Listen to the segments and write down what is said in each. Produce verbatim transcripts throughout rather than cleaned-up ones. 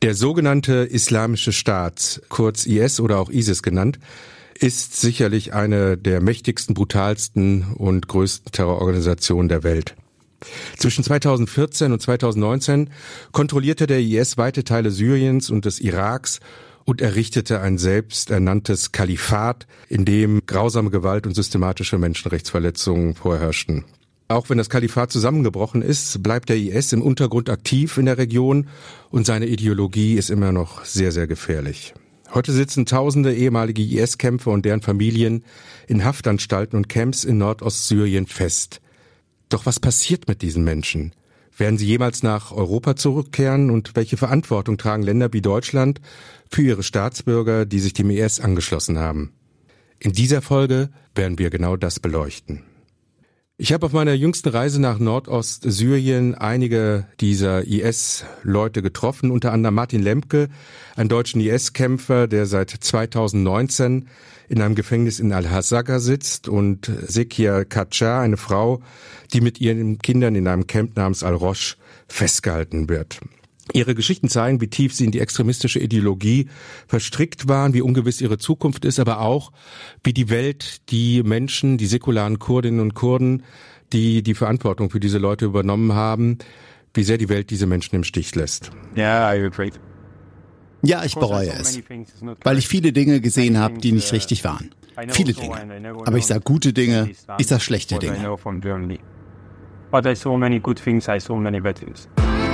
Der sogenannte Islamische Staat, kurz I S oder auch ISIS genannt, ist sicherlich eine der mächtigsten, brutalsten und größten Terrororganisationen der Welt. Zwischen zweitausendvierzehn und zweitausendneunzehn kontrollierte der I S weite Teile Syriens und des Iraks und errichtete ein selbsternanntes Kalifat, in dem grausame Gewalt und systematische Menschenrechtsverletzungen vorherrschten. Auch wenn das Kalifat zusammengebrochen ist, bleibt der I S im Untergrund aktiv in der Region und seine Ideologie ist immer noch sehr, sehr gefährlich. Heute sitzen tausende ehemalige I S-Kämpfer und deren Familien in Haftanstalten und Camps in Nordostsyrien fest. Doch was passiert mit diesen Menschen? Werden sie jemals nach Europa zurückkehren und welche Verantwortung tragen Länder wie Deutschland für ihre Staatsbürger, die sich dem I S angeschlossen haben? In dieser Folge werden wir genau das beleuchten. Ich habe auf meiner jüngsten Reise nach Nordostsyrien einige dieser I S-Leute getroffen, unter anderem Martin Lemke, einen deutschen I S-Kämpfer, der seit zweitausendneunzehn in einem Gefängnis in Al-Hasaka sitzt, und Sekia Kacar, eine Frau, die mit ihren Kindern in einem Camp namens Al-Rosh festgehalten wird. Ihre Geschichten zeigen, wie tief sie in die extremistische Ideologie verstrickt waren, wie ungewiss ihre Zukunft ist, aber auch, wie die Welt, die Menschen, die säkularen Kurdinnen und Kurden, die die Verantwortung für diese Leute übernommen haben, wie sehr die Welt diese Menschen im Stich lässt. Ja, I agree. Ja, ich bereue es, weil ich viele Dinge gesehen habe, die nicht richtig waren. Viele Dinge. Aber ich sah gute Dinge, ich sah schlechte Dinge. But I saw many good things, I saw many bad things.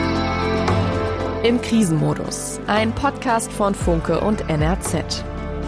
Im Krisenmodus, ein Podcast von Funke und N R Z.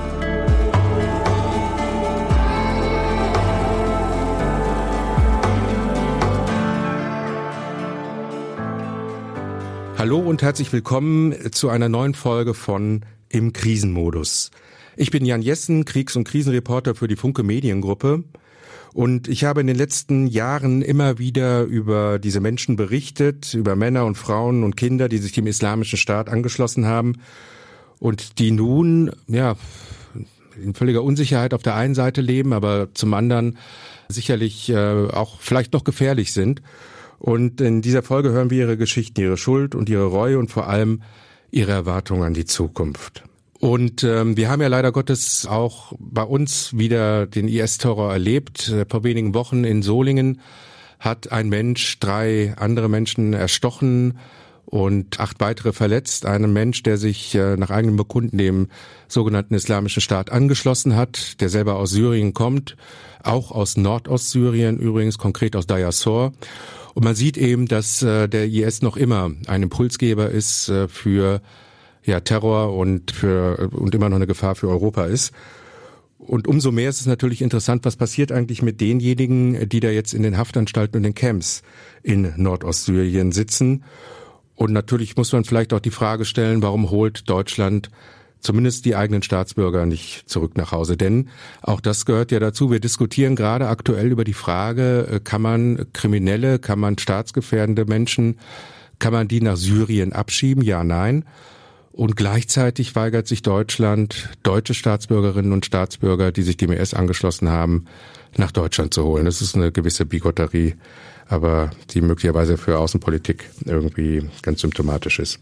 Hallo und herzlich willkommen zu einer neuen Folge von Im Krisenmodus. Ich bin Jan Jessen, Kriegs- und Krisenreporter für die Funke Mediengruppe. Und ich habe in den letzten Jahren immer wieder über diese Menschen berichtet, über Männer und Frauen und Kinder, die sich dem Islamischen Staat angeschlossen haben und die nun, ja, in völliger Unsicherheit auf der einen Seite leben, aber zum anderen sicherlich äh, auch vielleicht noch gefährlich sind. Und in dieser Folge hören wir ihre Geschichten, ihre Schuld und ihre Reue und vor allem ihre Erwartungen an die Zukunft. Und ähm, wir haben ja leider Gottes auch bei uns wieder den I S-Terror erlebt. Vor wenigen Wochen in Solingen hat ein Mensch drei andere Menschen erstochen und acht weitere verletzt. Ein Mensch, der sich äh, nach eigenem Bekunden dem sogenannten Islamischen Staat angeschlossen hat, der selber aus Syrien kommt, auch aus Nordostsyrien übrigens, konkret aus Deir ez-Zor. Und man sieht eben, dass äh, der I S noch immer ein Impulsgeber ist äh, für ja, Terror und für und immer noch eine Gefahr für Europa ist. Und umso mehr ist es natürlich interessant, was passiert eigentlich mit denjenigen, die da jetzt in den Haftanstalten und den Camps in Nordostsyrien sitzen. Und natürlich muss man vielleicht auch die Frage stellen, warum holt Deutschland zumindest die eigenen Staatsbürger nicht zurück nach Hause? Denn auch das gehört ja dazu. Wir diskutieren gerade aktuell über die Frage, kann man Kriminelle, kann man staatsgefährdende Menschen, kann man die nach Syrien abschieben? Ja, nein. Und gleichzeitig weigert sich Deutschland, deutsche Staatsbürgerinnen und Staatsbürger, die sich dem I S angeschlossen haben, nach Deutschland zu holen. Das ist eine gewisse Bigotterie, aber die möglicherweise für Außenpolitik irgendwie ganz symptomatisch ist.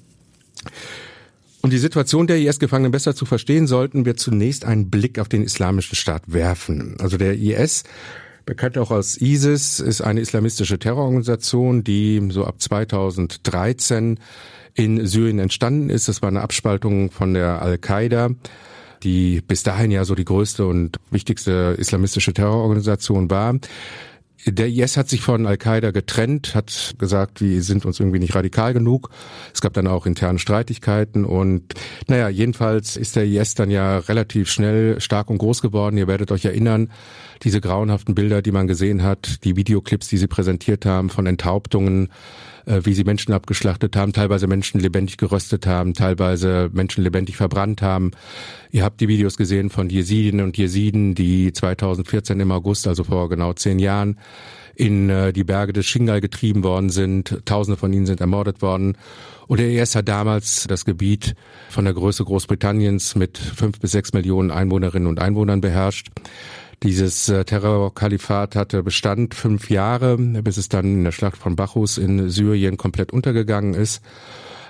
Um die Situation der I S-Gefangenen besser zu verstehen, sollten wir zunächst einen Blick auf den Islamischen Staat werfen. Also der I S, bekannt auch als ISIS, ist eine islamistische Terrororganisation, die so ab zweitausenddreizehn in Syrien entstanden ist. Das war eine Abspaltung von der Al-Qaida, die bis dahin ja so die größte und wichtigste islamistische Terrororganisation war. Der I S hat sich von Al-Qaida getrennt, hat gesagt, wir sind uns irgendwie nicht radikal genug. Es gab dann auch interne Streitigkeiten und naja, jedenfalls ist der I S dann ja relativ schnell stark und groß geworden. Ihr werdet euch erinnern, diese grauenhaften Bilder, die man gesehen hat, die Videoclips, die sie präsentiert haben von Enthauptungen, wie sie Menschen abgeschlachtet haben, teilweise Menschen lebendig geröstet haben, teilweise Menschen lebendig verbrannt haben. Ihr habt die Videos gesehen von Jesidinnen und Jesiden, die zweitausendvierzehn im August, also vor genau zehn Jahren, in äh, die Berge des Shingal getrieben worden sind. Tausende von ihnen sind ermordet worden. Und der I S hat damals das Gebiet von der Größe Großbritanniens mit fünf bis sechs Millionen Einwohnerinnen und Einwohnern beherrscht. Dieses äh, Terrorkalifat hatte Bestand fünf Jahre, bis es dann in der Schlacht von Bachus in Syrien komplett untergegangen ist.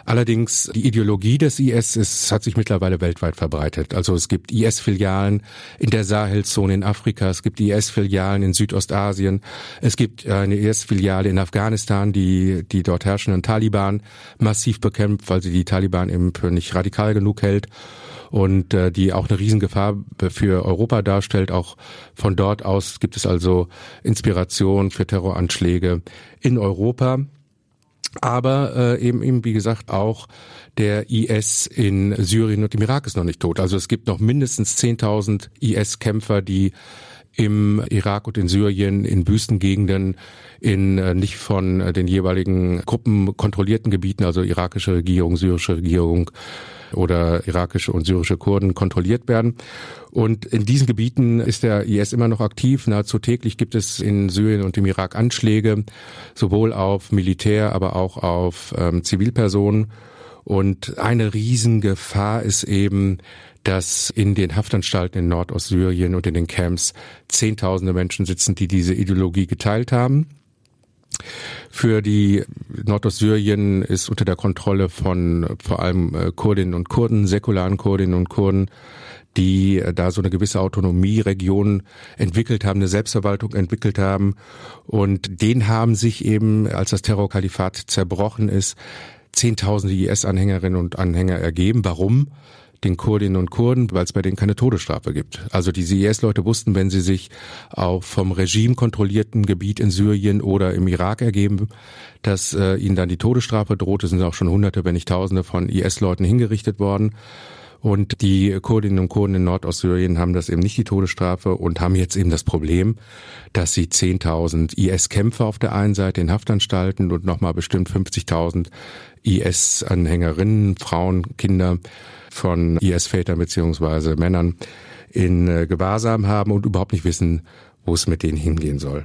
Allerdings die Ideologie des I S ist, hat sich mittlerweile weltweit verbreitet. Also es gibt I S-Filialen in der Sahelzone in Afrika, es gibt I S-Filialen in Südostasien, es gibt eine I S-Filiale in Afghanistan, die die dort herrschenden Taliban massiv bekämpft, weil sie die Taliban eben für nicht radikal genug hält und äh, die auch eine Riesengefahr für Europa darstellt. Auch von dort aus gibt es also Inspiration für Terroranschläge in Europa. Aber äh, eben, eben, wie gesagt, auch der I S in Syrien und im Irak ist noch nicht tot. Also es gibt noch mindestens zehntausend I S-Kämpfer, die im Irak und in Syrien, in Wüstengegenden, in äh, nicht von äh, den jeweiligen Gruppen kontrollierten Gebieten, also irakische Regierung, syrische Regierung oder irakische und syrische Kurden kontrolliert werden. Und in diesen Gebieten ist der I S immer noch aktiv. Nahezu täglich gibt es in Syrien und im Irak Anschläge, sowohl auf Militär, aber auch auf ähm, Zivilpersonen. Und eine Riesengefahr ist eben, dass in den Haftanstalten in Nordostsyrien und in den Camps Zehntausende Menschen sitzen, die diese Ideologie geteilt haben. Für die Nordostsyrien ist unter der Kontrolle von vor allem Kurdinnen und Kurden, säkularen Kurdinnen und Kurden, die da so eine gewisse Autonomieregion entwickelt haben, eine Selbstverwaltung entwickelt haben. Und denen haben sich eben, als das Terrorkalifat zerbrochen ist, Zehntausende I S-Anhängerinnen und Anhänger ergeben. Warum? Den Kurdinnen und Kurden, weil es bei denen keine Todesstrafe gibt. Also diese I S-Leute wussten, wenn sie sich auf vom Regime kontrollierten Gebiet in Syrien oder im Irak ergeben, dass äh, ihnen dann die Todesstrafe droht. Es sind auch schon Hunderte, wenn nicht Tausende von I S-Leuten hingerichtet worden. Und die Kurdinnen und Kurden in Nordostsyrien haben das eben nicht die Todesstrafe und haben jetzt eben das Problem, dass sie zehntausend I S-Kämpfer auf der einen Seite in Haftanstalten und nochmal bestimmt fünfzigtausend I S-Anhängerinnen, Frauen, Kinder von I S-Vätern beziehungsweise Männern in äh, Gewahrsam haben und überhaupt nicht wissen, wo es mit denen hingehen soll.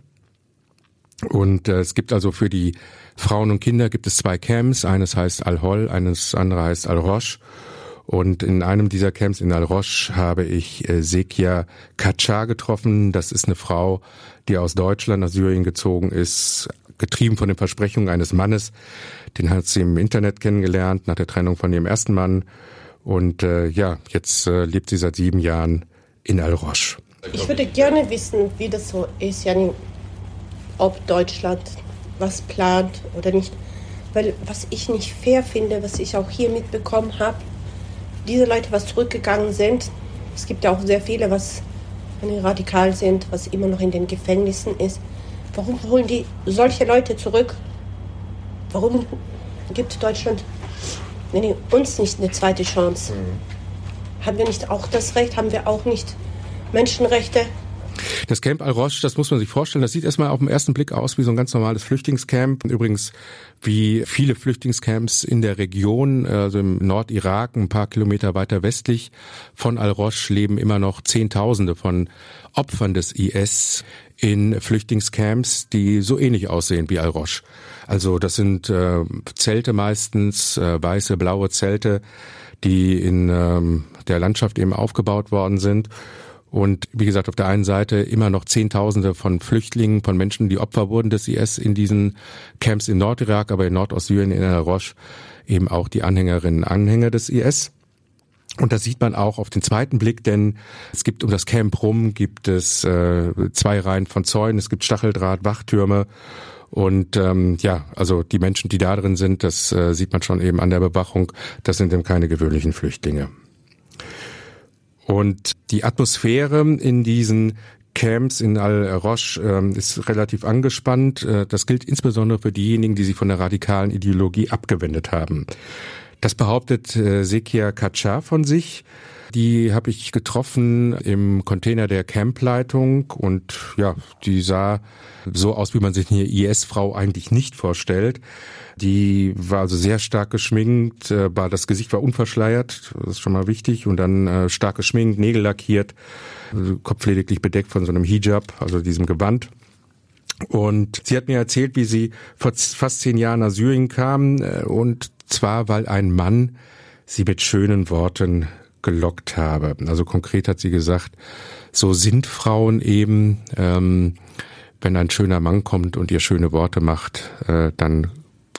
Und äh, es gibt also für die Frauen und Kinder gibt es zwei Camps. Eines heißt Al-Hol, eines andere heißt Al-Rosh. Und in einem dieser Camps in Al-Rosh habe ich äh, Zekia Kacar getroffen. Das ist eine Frau, die aus Deutschland nach Syrien gezogen ist, getrieben von den Versprechungen eines Mannes. Den hat sie im Internet kennengelernt, nach der Trennung von ihrem ersten Mann. Und äh, ja, jetzt äh, lebt sie seit sieben Jahren in Al-Rosh. Ich würde gerne wissen, wie das so ist, ja, ob Deutschland was plant oder nicht. Weil was ich nicht fair finde, was ich auch hier mitbekommen habe, diese Leute, was zurückgegangen sind, es gibt ja auch sehr viele, was radikal sind, was immer noch in den Gefängnissen ist. Warum holen die solche Leute zurück? Warum gibt Deutschland nee, uns nicht eine zweite Chance? Mhm. Haben wir nicht auch das Recht? Haben wir auch nicht Menschenrechte? Das Camp Al-Rosh, das muss man sich vorstellen, das sieht erstmal auf den ersten Blick aus wie so ein ganz normales Flüchtlingscamp. Übrigens wie viele Flüchtlingscamps in der Region, also im Nordirak, ein paar Kilometer weiter westlich von Al-Rosh, leben immer noch Zehntausende von Opfern des I S in Flüchtlingscamps, die so ähnlich aussehen wie Al-Rosh. Also das sind äh, Zelte meistens, äh, weiße, blaue Zelte, die in ähm, der Landschaft eben aufgebaut worden sind. Und wie gesagt, auf der einen Seite immer noch Zehntausende von Flüchtlingen, von Menschen, die Opfer wurden des I S in diesen Camps in Nordirak, aber in Nordostsyrien, in Al-Rosh eben auch die Anhängerinnen und Anhänger des I S. Und das sieht man auch auf den zweiten Blick, denn es gibt um das Camp rum, gibt es äh, zwei Reihen von Zäunen, es gibt Stacheldraht, Wachtürme. Und ähm, ja, also die Menschen, die da drin sind, das äh, sieht man schon eben an der Bewachung, das sind eben keine gewöhnlichen Flüchtlinge. Und die Atmosphäre in diesen Camps in Al-Rosh äh, ist relativ angespannt. Äh, das gilt insbesondere für diejenigen, die sich von der radikalen Ideologie abgewendet haben. Das behauptet äh, Zekia Kacar von sich. Die habe ich getroffen im Container der Campleitung und ja, die sah so aus, wie man sich eine I S-Frau eigentlich nicht vorstellt. Die war also sehr stark geschminkt, äh, war, das Gesicht war unverschleiert, das ist schon mal wichtig, und dann äh, stark geschminkt, Nägel lackiert, also Kopf lediglich bedeckt von so einem Hijab, also diesem Gewand. Und sie hat mir erzählt, wie sie vor fast zehn Jahren nach Syrien kam, äh, und zwar, weil ein Mann sie mit schönen Worten gelockt habe. Also konkret hat sie gesagt, so sind Frauen eben, ähm, wenn ein schöner Mann kommt und ihr schöne Worte macht, äh, dann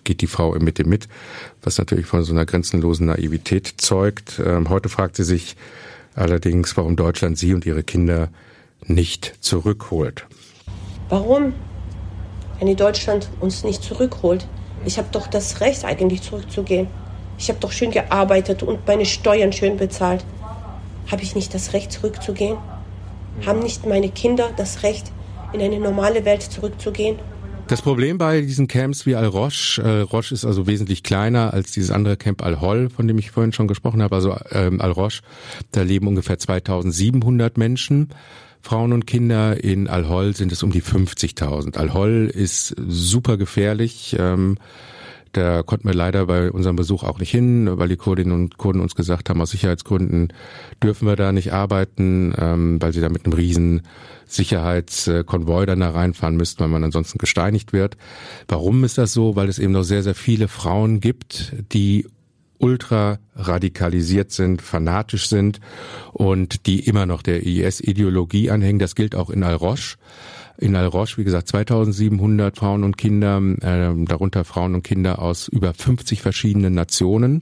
geht die Frau mit dem mit, was natürlich von so einer grenzenlosen Naivität zeugt. Ähm, heute fragt sie sich allerdings, warum Deutschland sie und ihre Kinder nicht zurückholt. Warum, wenn Deutschland uns nicht zurückholt? Ich habe doch das Recht, eigentlich zurückzugehen. Ich habe doch schön gearbeitet und meine Steuern schön bezahlt. Habe ich nicht das Recht, zurückzugehen? Haben nicht meine Kinder das Recht, in eine normale Welt zurückzugehen? Das Problem bei diesen Camps wie Al-Rosh, Al-Rosh ist also wesentlich kleiner als dieses andere Camp Al-Hol, von dem ich vorhin schon gesprochen habe, also ähm, Al-Rosh, da leben ungefähr zweitausendsiebenhundert Menschen, Frauen und Kinder. In Al-Hol sind es um die fünfzigtausend. Al-Hol ist super gefährlich, ähm, da konnten wir leider bei unserem Besuch auch nicht hin, weil die Kurdinnen und Kurden uns gesagt haben, aus Sicherheitsgründen dürfen wir da nicht arbeiten, ähm, weil sie da mit einem riesen Sicherheitskonvoi dann da reinfahren müssten, weil man ansonsten gesteinigt wird. Warum ist das so? Weil es eben noch sehr, sehr viele Frauen gibt, die ultra radikalisiert sind, fanatisch sind und die immer noch der I S-Ideologie anhängen. Das gilt auch in Al-Rosh. In Al-Rosh, wie gesagt, zweitausendsiebenhundert Frauen und Kinder, äh, darunter Frauen und Kinder aus über fünfzig verschiedenen Nationen.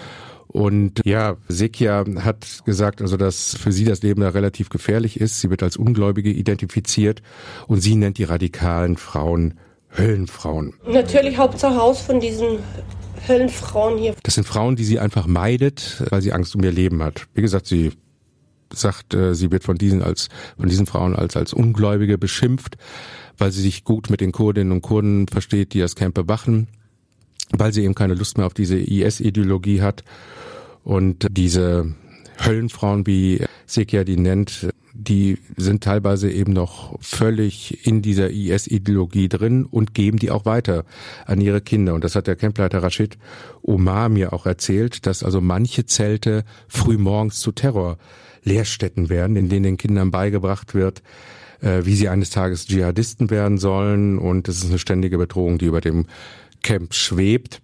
Und ja, Zekia hat gesagt, also dass für sie das Leben da relativ gefährlich ist. Sie wird als Ungläubige identifiziert und sie nennt die radikalen Frauen Höllenfrauen. Natürlich Hauptsache Haus von diesen Höllenfrauen hier. Das sind Frauen, die sie einfach meidet, weil sie Angst um ihr Leben hat. Wie gesagt, sie sagt, sie wird von diesen als von diesen Frauen als als Ungläubige beschimpft, weil sie sich gut mit den Kurdinnen und Kurden versteht, die das Camp bewachen, weil sie eben keine Lust mehr auf diese I S-Ideologie hat. Und diese Höllenfrauen, wie Zekia die nennt, die sind teilweise eben noch völlig in dieser I S-Ideologie drin und geben die auch weiter an ihre Kinder. Und das hat der Campleiter Rashid Omar mir auch erzählt, dass also manche Zelte frühmorgens zu Terrorlehrstätten werden, in denen den Kindern beigebracht wird, wie sie eines Tages Dschihadisten werden sollen. Und das ist eine ständige Bedrohung, die über dem Camp schwebt.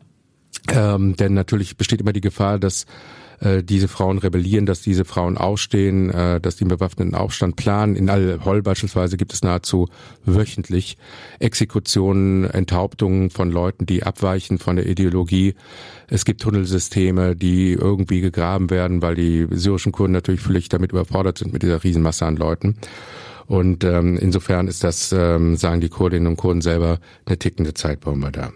Ähm, denn natürlich besteht immer die Gefahr, dass äh, diese Frauen rebellieren, dass diese Frauen aufstehen, äh, dass die einen bewaffneten Aufstand planen. In Al-Hol beispielsweise gibt es nahezu wöchentlich Exekutionen, Enthauptungen von Leuten, die abweichen von der Ideologie. Es gibt Tunnelsysteme, die irgendwie gegraben werden, weil die syrischen Kurden natürlich völlig damit überfordert sind mit dieser Riesenmasse an Leuten. Und ähm, insofern ist das, ähm, sagen die Kurdinnen und Kurden selber, eine tickende Zeitbombe da.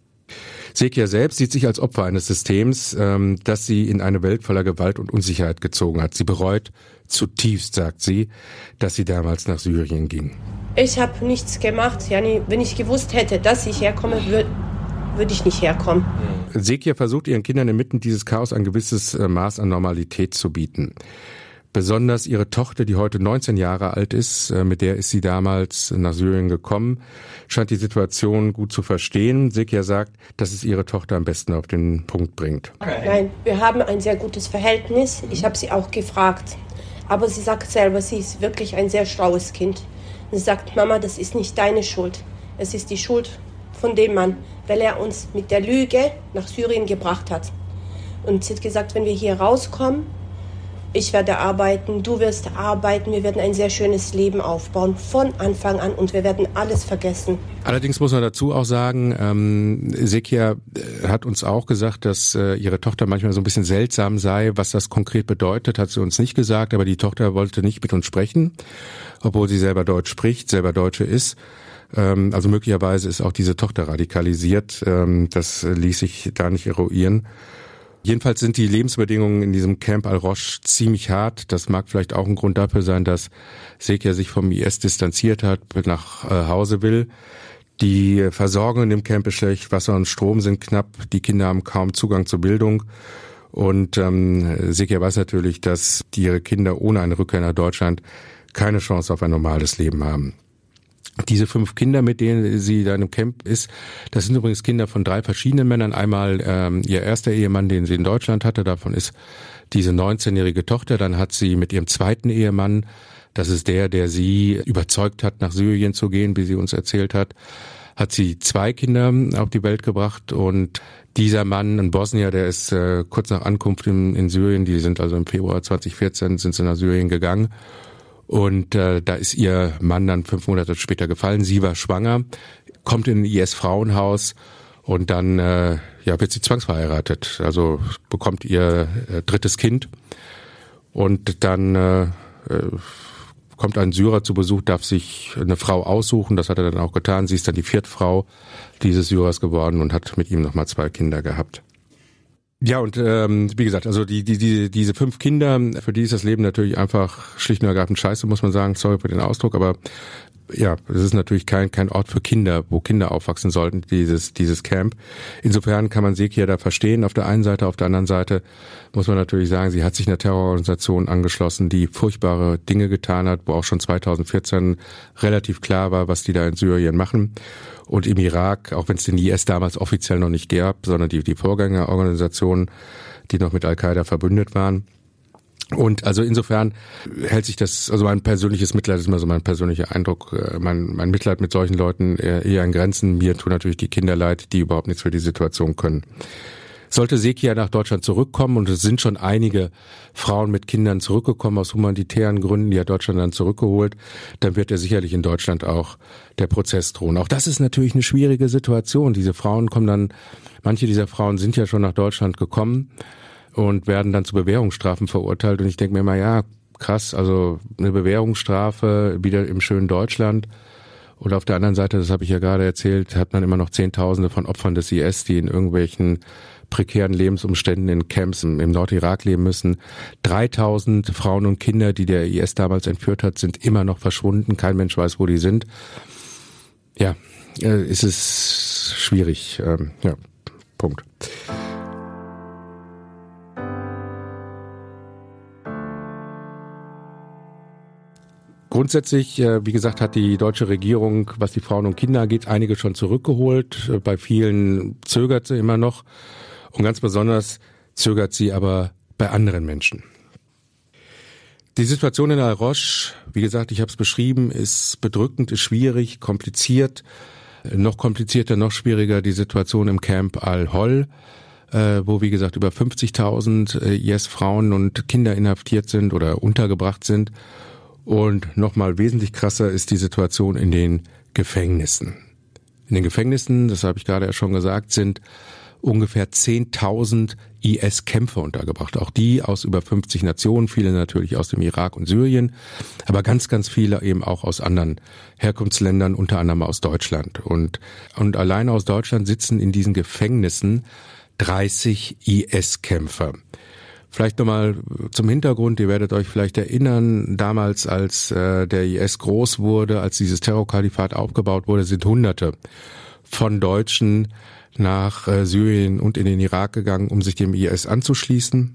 Zekia selbst sieht sich als Opfer eines Systems, ähm, das sie in eine Welt voller Gewalt und Unsicherheit gezogen hat. Sie bereut zutiefst, sagt sie, dass sie damals nach Syrien ging. Ich habe nichts gemacht. Yani, wenn ich gewusst hätte, dass ich herkomme, würde würd ich nicht herkommen. Zekia versucht ihren Kindern inmitten dieses Chaos ein gewisses Maß an Normalität zu bieten. Besonders ihre Tochter, die heute neunzehn Jahre alt ist, mit der ist sie damals nach Syrien gekommen, scheint die Situation gut zu verstehen. Zekia sagt, dass es ihre Tochter am besten auf den Punkt bringt. Nein, wir haben ein sehr gutes Verhältnis. Ich habe sie auch gefragt. Aber sie sagt selber, sie ist wirklich ein sehr schlaues Kind. Sie sagt, Mama, das ist nicht deine Schuld. Es ist die Schuld von dem Mann, weil er uns mit der Lüge nach Syrien gebracht hat. Und sie hat gesagt, wenn wir hier rauskommen, ich werde arbeiten, du wirst arbeiten, wir werden ein sehr schönes Leben aufbauen, von Anfang an, und wir werden alles vergessen. Allerdings muss man dazu auch sagen, ähm, Zekia hat uns auch gesagt, dass äh, ihre Tochter manchmal so ein bisschen seltsam sei. Was das konkret bedeutet, hat sie uns nicht gesagt, aber die Tochter wollte nicht mit uns sprechen, obwohl sie selber Deutsch spricht, selber Deutsche ist. Ähm, also möglicherweise ist auch diese Tochter radikalisiert, ähm, das ließ sich da nicht eruieren. Jedenfalls sind die Lebensbedingungen in diesem Camp Al-Rosh ziemlich hart. Das mag vielleicht auch ein Grund dafür sein, dass Zekia sich vom I S distanziert hat, nach äh, Hause will. Die Versorgung in dem Camp ist schlecht, Wasser und Strom sind knapp, die Kinder haben kaum Zugang zur Bildung. Und ähm, Zekia weiß natürlich, dass ihre Kinder ohne eine Rückkehr nach Deutschland keine Chance auf ein normales Leben haben. Diese fünf Kinder, mit denen sie da im Camp ist, das sind übrigens Kinder von drei verschiedenen Männern. Einmal ähm, ihr erster Ehemann, den sie in Deutschland hatte, davon ist diese neunzehnjährige Tochter. Dann hat sie mit ihrem zweiten Ehemann, das ist der, der sie überzeugt hat, nach Syrien zu gehen, wie sie uns erzählt hat, hat sie zwei Kinder auf die Welt gebracht. Und dieser Mann, ein Bosnier, der ist äh, kurz nach Ankunft in, in Syrien, die sind also im Februar zweitausendvierzehn, sind sie nach Syrien gegangen. Und äh, da ist ihr Mann dann fünf Monate später gefallen. Sie war schwanger, kommt in ein I S-Frauenhaus Und dann äh, ja, wird sie zwangsverheiratet, also bekommt ihr äh, drittes Kind. Und dann äh, kommt ein Syrer zu Besuch, darf sich eine Frau aussuchen, das hat er dann auch getan. Sie ist dann die vierte Frau dieses Syrers geworden und hat mit ihm nochmal zwei Kinder gehabt. Ja, und ähm, wie gesagt, also die, die, die, diese fünf Kinder, für die ist das Leben natürlich einfach schlicht und ergreifend scheiße, muss man sagen. Sorry für den Ausdruck, aber ja, es ist natürlich kein kein Ort für Kinder, wo Kinder aufwachsen sollten, dieses dieses Camp. Insofern kann man Sekia da verstehen auf der einen Seite, auf der anderen Seite muss man natürlich sagen, sie hat sich einer Terrororganisation angeschlossen, die furchtbare Dinge getan hat, wo auch schon zweitausendvierzehn relativ klar war, was die da in Syrien machen. Und im Irak, auch wenn es den I S damals offiziell noch nicht gab, sondern die die Vorgängerorganisationen, die noch mit Al-Qaida verbündet waren. Und also insofern hält sich das, also mein persönliches Mitleid ist immer so mein persönlicher Eindruck, mein, mein Mitleid mit solchen Leuten eher in Grenzen. Mir tun natürlich die Kinder leid, die überhaupt nichts für die Situation können. Sollte Sekia nach Deutschland zurückkommen, und es sind schon einige Frauen mit Kindern zurückgekommen aus humanitären Gründen, die hat Deutschland dann zurückgeholt, dann wird er sicherlich in Deutschland auch der Prozess drohen. Auch das ist natürlich eine schwierige Situation. Diese Frauen kommen dann, manche dieser Frauen sind ja schon nach Deutschland gekommen und werden dann zu Bewährungsstrafen verurteilt. Und ich denke mir immer, ja, krass, also eine Bewährungsstrafe wieder im schönen Deutschland. Und auf der anderen Seite, das habe ich ja gerade erzählt, hat man immer noch Zehntausende von Opfern des I S, die in irgendwelchen prekären Lebensumständen in Camps im, im Nordirak leben müssen. dreitausend Frauen und Kinder, die der I S damals entführt hat, sind immer noch verschwunden. Kein Mensch weiß, wo die sind. Ja, äh, ist es schwierig. Ähm, ja, Punkt. Grundsätzlich, wie gesagt, hat die deutsche Regierung, was die Frauen und Kinder angeht, einige schon zurückgeholt. Bei vielen zögert sie immer noch. Und ganz besonders zögert sie aber bei anderen Menschen. Die Situation in Al-Rosh, wie gesagt, ich habe es beschrieben, ist bedrückend, ist schwierig, kompliziert. Noch komplizierter, noch schwieriger die Situation im Camp Al-Hol, wo, wie gesagt, über fünfzigtausend I S-Frauen und Kinder inhaftiert sind oder untergebracht sind. Und nochmal wesentlich krasser ist die Situation in den Gefängnissen. In den Gefängnissen, das habe ich gerade ja schon gesagt, sind ungefähr zehntausend I S-Kämpfer untergebracht. Auch die aus über fünfzig Nationen, viele natürlich aus dem Irak und Syrien, aber ganz, ganz viele eben auch aus anderen Herkunftsländern, unter anderem aus Deutschland. Und, und allein aus Deutschland sitzen in diesen Gefängnissen dreißig I S-Kämpfer. Vielleicht nochmal zum Hintergrund, ihr werdet euch vielleicht erinnern, damals als äh, der I S groß wurde, als dieses Terrorkalifat aufgebaut wurde, sind Hunderte von Deutschen nach äh, Syrien und in den Irak gegangen, um sich dem I S anzuschließen.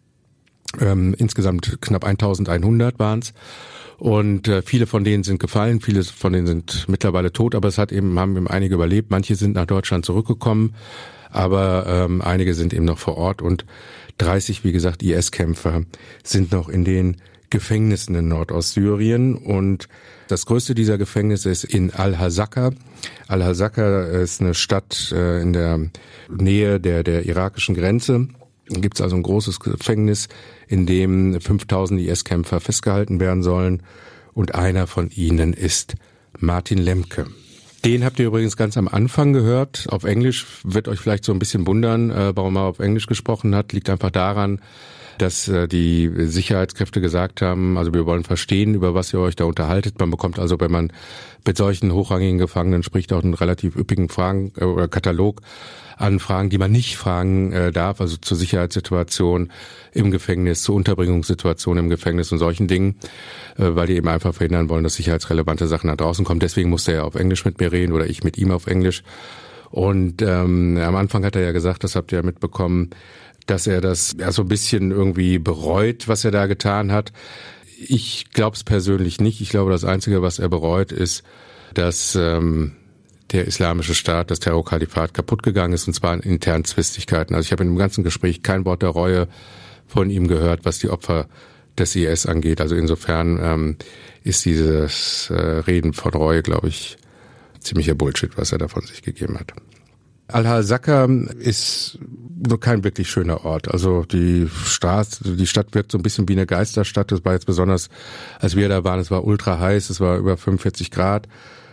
Ähm, insgesamt knapp eintausendeinhundert waren es. Und äh, viele von denen sind gefallen, viele von denen sind mittlerweile tot, aber es hat eben, haben eben einige überlebt. Manche sind nach Deutschland zurückgekommen, aber ähm, einige sind eben noch vor Ort und dreißig, wie gesagt, I S-Kämpfer sind noch in den Gefängnissen in Nordostsyrien und das größte dieser Gefängnisse ist in Al-Hasaka. Al-Hasaka ist eine Stadt äh, in der Nähe der der irakischen Grenze. Da gibt es also ein großes Gefängnis, in dem fünftausend I S-Kämpfer festgehalten werden sollen und einer von ihnen ist Martin Lemke. Den habt ihr übrigens ganz am Anfang gehört. Auf Englisch wird euch vielleicht so ein bisschen wundern, äh, warum er auf Englisch gesprochen hat. Liegt einfach daran, dass äh, die Sicherheitskräfte gesagt haben, also wir wollen verstehen, über was ihr euch da unterhaltet. Man bekommt also, wenn man mit solchen hochrangigen Gefangenen spricht, auch einen relativ üppigen Fragen äh, oder Katalog an Fragen, die man nicht fragen äh, darf, also zur Sicherheitssituation im Gefängnis, zur Unterbringungssituation im Gefängnis und solchen Dingen, äh, weil die eben einfach verhindern wollen, dass sicherheitsrelevante Sachen nach draußen kommen. Deswegen musste er auf Englisch mit mir reden oder ich mit ihm auf Englisch. Und ähm, am Anfang hat er ja gesagt, das habt ihr ja mitbekommen, dass er das ja so ein bisschen irgendwie bereut, was er da getan hat. Ich glaube es persönlich nicht. Ich glaube, das Einzige, was er bereut, ist, dass ähm, der Islamische Staat, das Terrorkalifat kaputt gegangen ist, und zwar in internen Zwistigkeiten. Also ich habe in dem ganzen Gespräch kein Wort der Reue von ihm gehört, was die Opfer des I S angeht. Also insofern ähm, ist dieses äh, Reden von Reue, glaube ich, ziemlicher Bullshit, was er da von sich gegeben hat. Al-Hasaka ist nur kein wirklich schöner Ort. Also die Straße, die Stadt wirkt so ein bisschen wie eine Geisterstadt. Das war jetzt besonders, als wir da waren, es war ultra heiß, es war über fünfundvierzig Grad.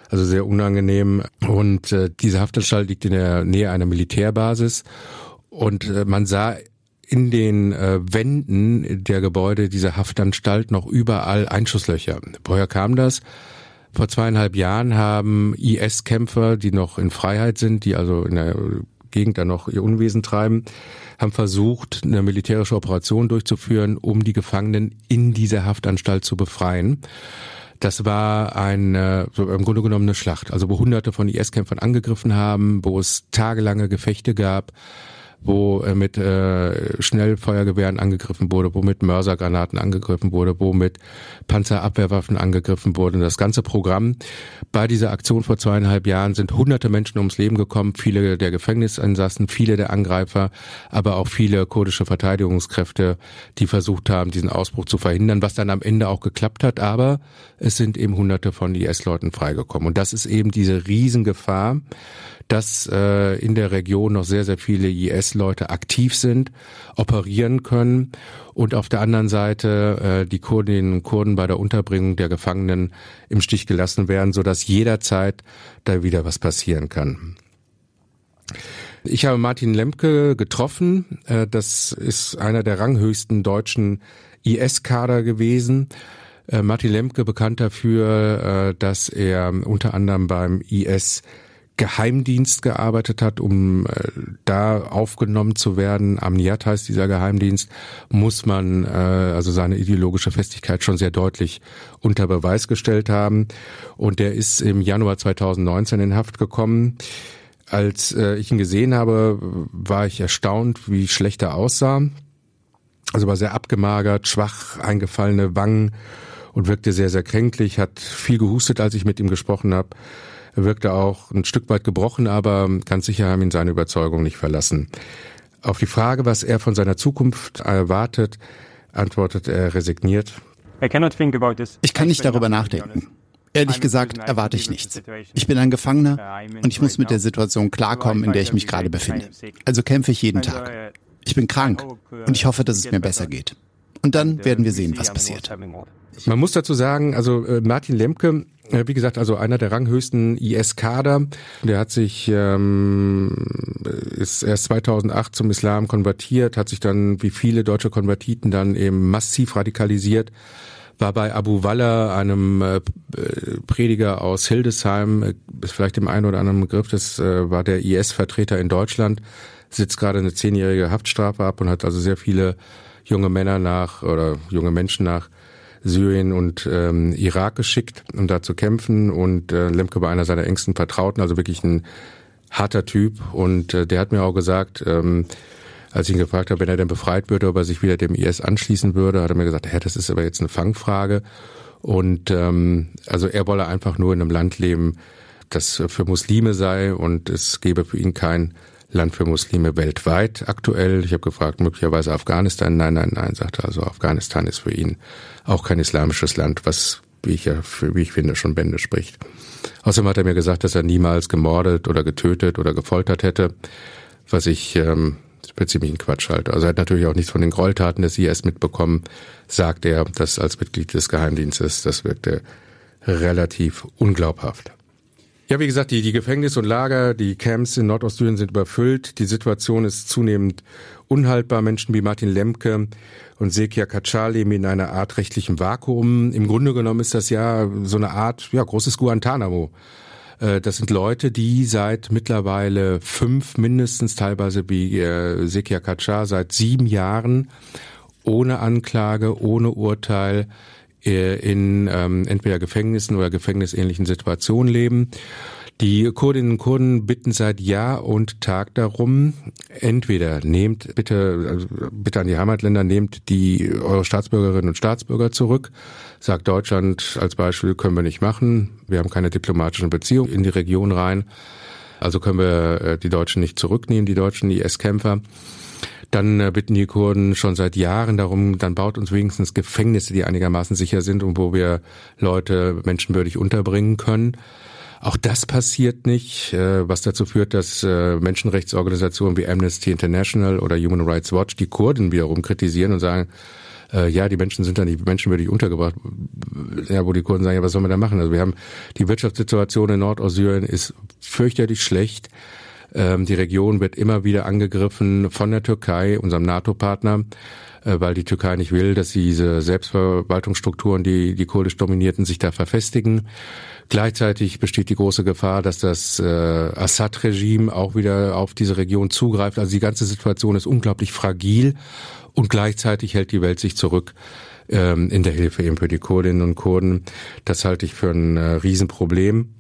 also sehr unangenehm. Und äh, diese Haftanstalt liegt in der Nähe einer Militärbasis und äh, man sah in den äh, Wänden der Gebäude dieser Haftanstalt noch überall Einschusslöcher. Woher kam das? Vor zweieinhalb Jahren haben I S-Kämpfer, die noch in Freiheit sind, die also in der Gegend dann noch ihr Unwesen treiben, haben versucht, eine militärische Operation durchzuführen, um die Gefangenen in dieser Haftanstalt zu befreien. Das war eine, so im Grunde genommen eine Schlacht, also wo Hunderte von I S-Kämpfern angegriffen haben, wo es tagelange Gefechte gab, wo äh, mit äh, Schnellfeuergewehren angegriffen wurde, wo mit Mörsergranaten angegriffen wurde, wo mit Panzerabwehrwaffen angegriffen wurde. Und das ganze Programm bei dieser Aktion vor zweieinhalb Jahren sind hunderte Menschen ums Leben gekommen, viele der Gefängnisinsassen, viele der Angreifer, aber auch viele kurdische Verteidigungskräfte, die versucht haben, diesen Ausbruch zu verhindern, was dann am Ende auch geklappt hat. Aber es sind eben hunderte von I S-Leuten freigekommen. Und das ist eben diese Riesengefahr, dass äh, in der Region noch sehr, sehr viele I S-Leute aktiv sind, operieren können und auf der anderen Seite äh, die Kurdinnen und Kurden bei der Unterbringung der Gefangenen im Stich gelassen werden, sodass jederzeit da wieder was passieren kann. Ich habe Martin Lemke getroffen. Äh, das ist einer der ranghöchsten deutschen I S-Kader gewesen. Äh, Martin Lemke bekannt dafür, äh, dass er unter anderem beim I S Geheimdienst gearbeitet hat, um äh, da aufgenommen zu werden. Amniyat heißt dieser Geheimdienst, muss man äh, also seine ideologische Festigkeit schon sehr deutlich unter Beweis gestellt haben. Und der ist im Januar zweitausendneunzehn in Haft gekommen. Als äh, ich ihn gesehen habe, war ich erstaunt, wie schlecht er aussah. Also war sehr abgemagert, schwach, eingefallene Wangen und wirkte sehr, sehr kränklich, hat viel gehustet, als ich mit ihm gesprochen habe. Er wirkte auch ein Stück weit gebrochen, aber ganz sicher haben ihn seine Überzeugungen nicht verlassen. Auf die Frage, was er von seiner Zukunft erwartet, antwortet er resigniert. Ich kann nicht darüber nachdenken. Ehrlich gesagt erwarte ich nichts. Ich bin ein Gefangener und ich muss mit der Situation klarkommen, in der ich mich gerade befinde. Also kämpfe ich jeden Tag. Ich bin krank und ich hoffe, dass es mir besser geht. Und dann werden wir sehen, was passiert. Man muss dazu sagen, also Martin Lemke, wie gesagt, also einer der ranghöchsten I S-Kader, der hat sich ähm, ist erst zweitausendacht zum Islam konvertiert, hat sich dann wie viele deutsche Konvertiten dann eben massiv radikalisiert, war bei Abu Walla, einem äh, Prediger aus Hildesheim, ist vielleicht dem einen oder anderen Begriff, das äh, war der I S-Vertreter in Deutschland, sitzt gerade eine zehnjährige Haftstrafe ab und hat also sehr viele junge Männer nach oder junge Menschen nach Syrien und ähm, Irak geschickt, um da zu kämpfen. Und äh, Lemke war einer seiner engsten Vertrauten, also wirklich ein harter Typ. Und äh, der hat mir auch gesagt, ähm, als ich ihn gefragt habe, wenn er denn befreit würde, ob er sich wieder dem I S anschließen würde, hat er mir gesagt, ja, das ist aber jetzt eine Fangfrage. Und ähm, also er wolle einfach nur in einem Land leben, das für Muslime sei, und es gäbe für ihn kein Land für Muslime weltweit aktuell. Ich habe gefragt, möglicherweise Afghanistan. Nein, nein, nein, sagte er. Also Afghanistan ist für ihn auch kein islamisches Land, was, wie ich ja, für, wie ich finde, schon Bände spricht. Außerdem hat er mir gesagt, dass er niemals gemordet oder getötet oder gefoltert hätte, was ich ähm, für ziemlichen Quatsch halte. Also er hat natürlich auch nichts von den Gräueltaten des I S mitbekommen, sagt er, das als Mitglied des Geheimdienstes, das wirkte relativ unglaubhaft. Ja, wie gesagt, die, die Gefängnisse und Lager, die Camps in Nordostsyrien sind überfüllt. Die Situation ist zunehmend unhaltbar. Menschen wie Martin Lemke und Zekia Kacar leben in einer Art rechtlichem Vakuum. Im Grunde genommen ist das ja so eine Art, ja, großes Guantanamo. Das sind Leute, die seit mittlerweile fünf, mindestens teilweise wie äh, Zekia Kacar, seit sieben Jahren ohne Anklage, ohne Urteil in ähm, entweder Gefängnissen oder gefängnisähnlichen Situationen leben. Die Kurdinnen und Kurden bitten seit Jahr und Tag darum, entweder nehmt bitte also bitte an die Heimatländer, nehmt die eure Staatsbürgerinnen und Staatsbürger zurück. Sagt Deutschland als Beispiel, können wir nicht machen. Wir haben keine diplomatischen Beziehungen in die Region rein. Also können wir äh, die Deutschen nicht zurücknehmen, die deutschen I S-Kämpfer. Dann äh, bitten die Kurden schon seit Jahren darum, dann baut uns wenigstens Gefängnisse, die einigermaßen sicher sind und wo wir Leute menschenwürdig unterbringen können. Auch das passiert nicht, äh, was dazu führt, dass äh, Menschenrechtsorganisationen wie Amnesty International oder Human Rights Watch die Kurden wiederum kritisieren und sagen, Äh, ja, die Menschen sind dann nicht menschenwürdig untergebracht. Ja, wo die Kurden sagen, ja, was sollen wir da machen? Also wir haben, die Wirtschaftssituation in Nordostsyrien ist fürchterlich schlecht. Ähm, die Region wird immer wieder angegriffen von der Türkei, unserem NATO-Partner, äh, weil die Türkei nicht will, dass diese Selbstverwaltungsstrukturen, die die kurdisch dominierten, sich da verfestigen. Gleichzeitig besteht die große Gefahr, dass das äh, Assad-Regime auch wieder auf diese Region zugreift. Also die ganze Situation ist unglaublich fragil und gleichzeitig hält die Welt sich zurück ähm, in der Hilfe eben für die Kurdinnen und Kurden. Das halte ich für ein äh, Riesenproblem.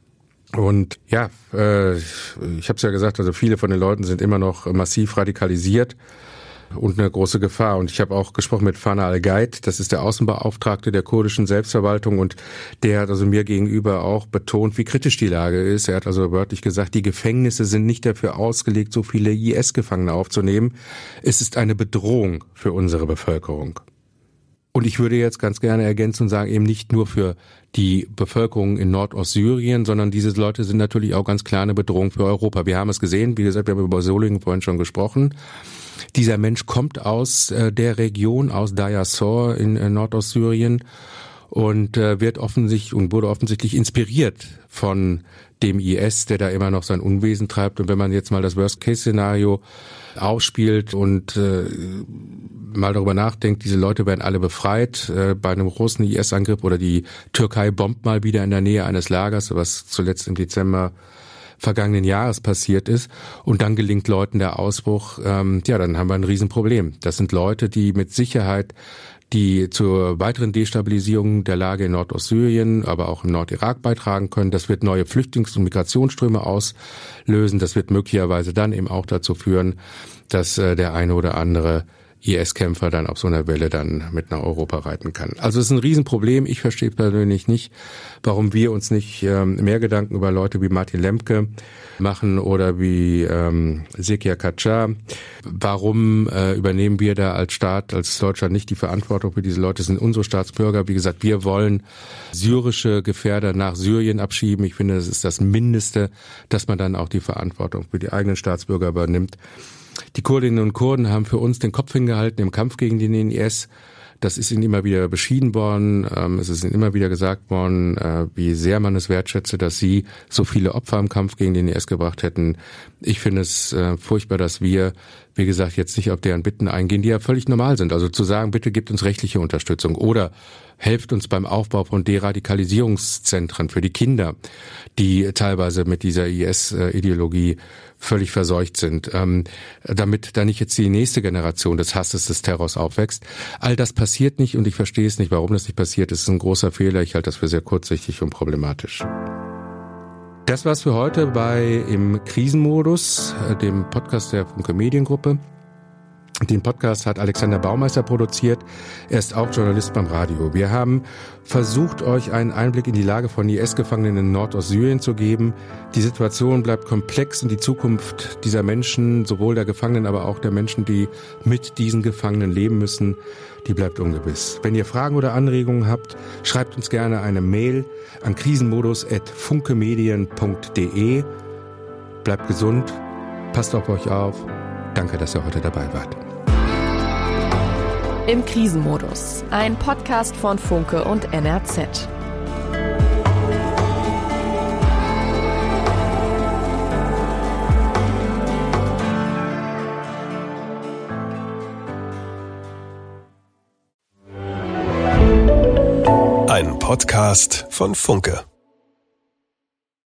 Und ja, äh, ich habe es ja gesagt, also viele von den Leuten sind immer noch massiv radikalisiert und eine große Gefahr. Und ich habe auch gesprochen mit Fana Al-Gaid, das ist der Außenbeauftragte der kurdischen Selbstverwaltung, und der hat also mir gegenüber auch betont, wie kritisch die Lage ist. Er hat also wörtlich gesagt, die Gefängnisse sind nicht dafür ausgelegt, so viele I S-Gefangene aufzunehmen. Es ist eine Bedrohung für unsere Bevölkerung. Und ich würde jetzt ganz gerne ergänzen und sagen, eben nicht nur für die Bevölkerung in Nordostsyrien, sondern diese Leute sind natürlich auch ganz klar eine Bedrohung für Europa. Wir haben es gesehen, wie gesagt, wir haben über Solingen vorhin schon gesprochen. Dieser Mensch kommt aus äh, der Region, aus Deir Zor in äh, Nordostsyrien und äh, wird offensichtlich und wurde offensichtlich inspiriert von dem I S, der da immer noch sein Unwesen treibt. Und wenn man jetzt mal das Worst-Case-Szenario aufspielt und äh, mal darüber nachdenkt, diese Leute werden alle befreit äh, bei einem großen I S-Angriff oder die Türkei bombt mal wieder in der Nähe eines Lagers, was zuletzt im Dezember vergangenen Jahres passiert ist, und dann gelingt Leuten der Ausbruch, ähm, ja, dann haben wir ein Riesenproblem. Das sind Leute, die mit Sicherheit die zur weiteren Destabilisierung der Lage in Nordostsyrien, aber auch im Nordirak beitragen können. Das wird neue Flüchtlings- und Migrationsströme auslösen. Das wird möglicherweise dann eben auch dazu führen, dass äh, der eine oder andere I S-Kämpfer dann auf so einer Welle dann mit nach Europa reiten kann. Also es ist ein Riesenproblem. Ich verstehe persönlich nicht, warum wir uns nicht ähm, mehr Gedanken über Leute wie Martin Lemke machen oder wie ähm, Zekia Kacar. Warum äh, übernehmen wir da als Staat, als Deutschland nicht die Verantwortung für diese Leute? Das sind unsere Staatsbürger. Wie gesagt, wir wollen syrische Gefährder nach Syrien abschieben. Ich finde, das ist das Mindeste, dass man dann auch die Verantwortung für die eigenen Staatsbürger übernimmt. Die Kurdinnen und Kurden haben für uns den Kopf hingehalten im Kampf gegen den I S. Das ist ihnen immer wieder beschieden worden. Es ist ihnen immer wieder gesagt worden, wie sehr man es wertschätze, dass sie so viele Opfer im Kampf gegen den I S gebracht hätten. Ich finde es furchtbar, dass wir, wie gesagt, jetzt nicht auf deren Bitten eingehen, die ja völlig normal sind. Also zu sagen, bitte gebt uns rechtliche Unterstützung oder helft uns beim Aufbau von Deradikalisierungszentren für die Kinder, die teilweise mit dieser I S-Ideologie völlig verseucht sind, ähm, damit da nicht jetzt die nächste Generation des Hasses, des Terrors aufwächst. All das passiert nicht und ich verstehe es nicht, warum das nicht passiert. Es ist ein großer Fehler. Ich halte das für sehr kurzsichtig und problematisch. Das war's für heute bei Im Krisenmodus, dem Podcast der Funke Mediengruppe. Den Podcast hat Alexander Baumeister produziert. Er ist auch Journalist beim Radio. Wir haben versucht, euch einen Einblick in die Lage von I S-Gefangenen in Nordostsyrien zu geben. Die Situation bleibt komplex und die Zukunft dieser Menschen, sowohl der Gefangenen, aber auch der Menschen, die mit diesen Gefangenen leben müssen, die bleibt ungewiss. Wenn ihr Fragen oder Anregungen habt, schreibt uns gerne eine Mail an krisenmodus at funkemedien punkt de. Bleibt gesund, passt auf euch auf. Danke, dass ihr heute dabei wart. Im Krisenmodus, ein Podcast von Funke und N R Z. Ein Podcast von Funke.